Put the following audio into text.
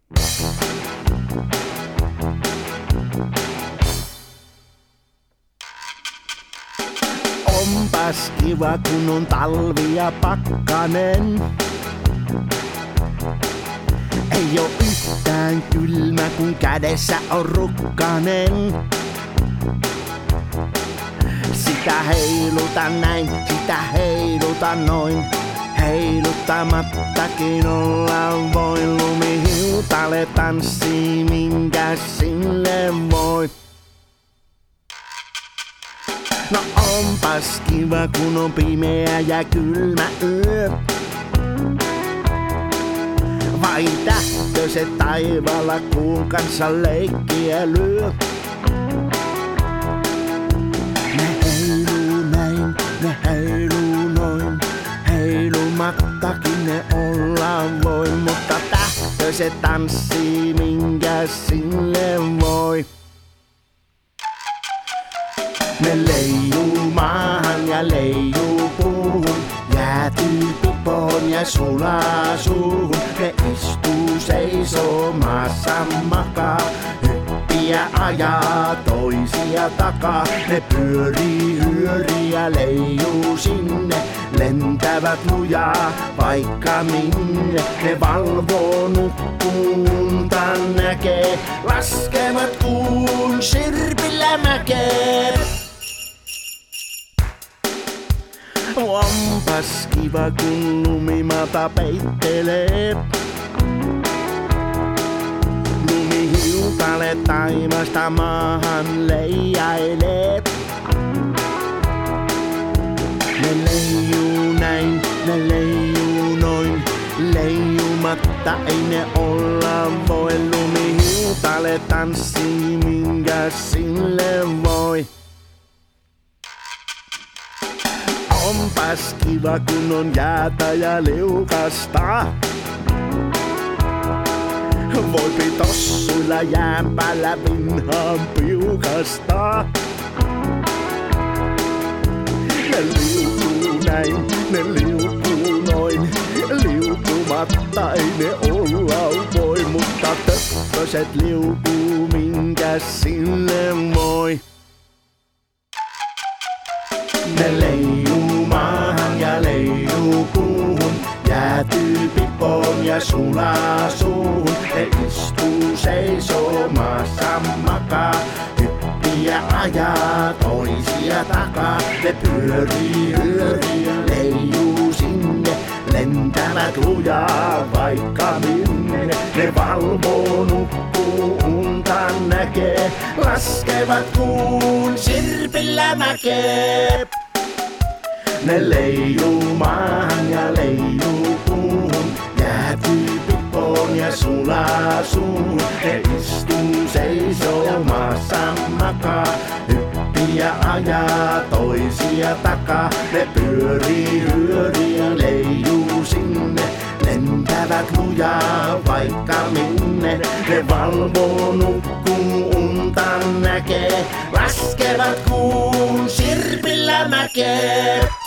Onpas kiva kun on talvi ja pakkanen. Ei oo yhtään kylmä kun kädessä on rukkanen. Sitä heilutan näin, sitä heilutan noin. Heiluttamattakin olla voi. Lumihiutale tanssii, minkä sille voi. No onpas kiva kun on pimeä ja kylmä yö. Vain tähtöset taivaalla kuun kanssa leikkiä lyö. Ne heiluu näin, ne heiluu noin. Heilumattakin ne olla voi, mutta tähtöset tanssii, minkä sille voi. Ne leijuu maahan ja leijuu puuhun, jäätyy pipoon ja sulaa suuhun. Ne istuu seisoo maassa makaa, hyppiä ajaa toisia takaa. Ne pyörii, hyörii ja leijuu sinne, lentävät lujaa vaikka minne. Ne valvoo nukkuunta näkee, laskevat kuun sirpillä mäkee. Onpas kiva kun lumimata peittelee. Lumihiutale taivasta maahan leijailee. Ne leijuu näin, ne leijuu noin. Leijumatta ei ne olla voi. Lumihiutale tanssii, minkä sille voi. Onpas kiva kun on jäätä ja liukasta. Voipi tossuilla jään päällä vinhaan piukasta. Ne liukuu näin, ne liukuu noin. Liukumatta ei ne olla voi, mutta töppöset liukuu, minkä sille voi. Ne leijuu maahan ja leijuu kuuhun, jäätyy pipoon ja sulaa suuhun. Ne istuu seisoo maassa makaa, hyppiä ajaa toisia takaa. Ne pyörii, hyörii ja leijuu sinne, lentävät lujaa vaikka minne. Ne valvoo, nukkuu, unta näkee, laskevat kuun sirpillä mäkee. Ne leijuu maahan ja leijuu puuhun, jäätyy pipoon ja sulaa suuhun. Ne istuu seisoo maassa makaa, hyppiä ajaa toisia takaa. Ne pyörii, hyörii ja leijuu sinne, lentävät lujaa vaikka minne. Ne valvoo, nukkuu, unta näkee, laskevat kuun sirpillä mäkee.